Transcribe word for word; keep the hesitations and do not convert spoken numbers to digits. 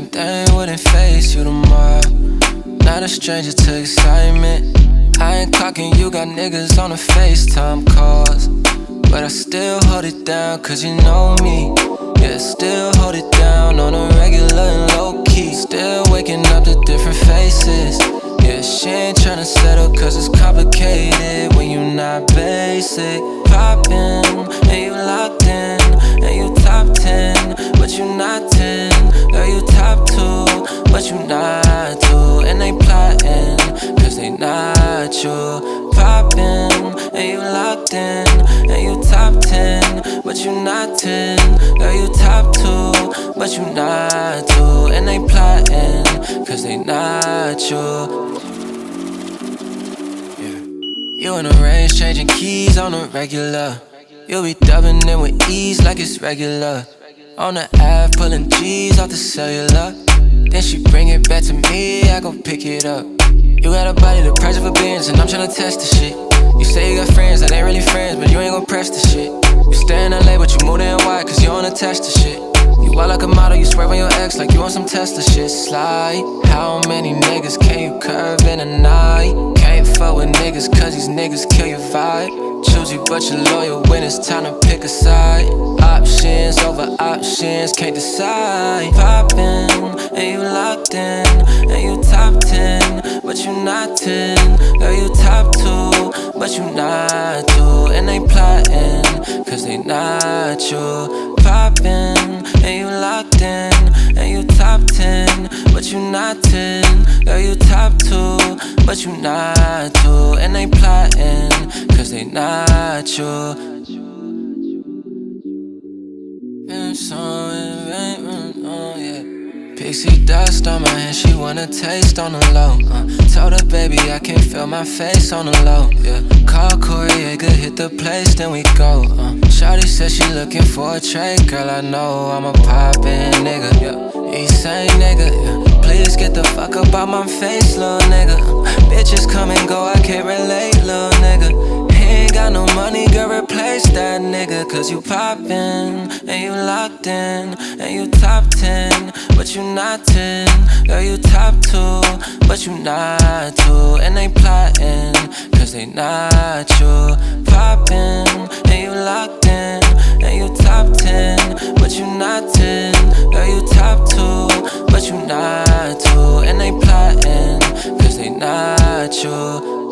same thing wouldn't face you tomorrow. Not a stranger to excitement. I ain't clocking, you got niggas on the FaceTime calls, but I still hold it down, cause you know me. Yeah, still hold it down on a regular and low key. Still waking up to different faces. Yeah, she ain't tryna settle, cause it's complicated when you not basic. Poppin', and you locked in, and you top ten, but you not ten. Girl, you top two, but you not two. And they plotting, cause they not you. Poppin', and you locked in, and you top ten, but you not ten. Girl, you top two, but you not two. And they plotting, cause they not you. You in the range, changing keys on the regular. You be dubbing in with ease like it's regular. On the app, pulling G's off the cellular. Then she bring it back to me, I go pick it up. You got a body the price of a Benz, and I'm tryna test the shit. You say you got friends that ain't really friends, but you ain't gon' press the shit. You stay in L A, but you moved in Hawaii, cause you don't attach the shit. You wild like a model, you swerve on your ex like you on some Tesla shit. Slide. How many niggas can you curve in a night? Can't fuck with niggas cause these niggas kill your vibe. Choose you but you're loyal when it's time to pick a side. Options over options, can't decide. Poppin', and you locked in, and you top ten, but you not ten. Girl, you top two, but you not two. And they plotting, cause they not you. Poppin', and you locked in, and you top ten, but you not ten. Girl, you top two, but you not two. And they plotting, cause they not you. Oh, yeah. Pixie dust on my hand, she wanna taste on the low. uh, Told her, baby, I can't feel my face on the low. Yeah. Call Corey, Yeager, hit the place, then we go. uh, Shawty said she looking for a trade, girl, I know I'm a poppin' nigga. Yeah. East-Side nigga, yeah. Please get the fuck up out my face, little nigga. uh, Bitches come and go, I can't relate, little nigga. Ain't got no money, girl, replace that nigga. Cause you poppin', and you locked in, and you top ten, but you not ten. Girl, you top two, but you not two. And they plotting, cause they not you. Poppin', and you locked in, and you top ten, but you not ten. Girl, you top two, but you not two. And they plotting, cause they not you.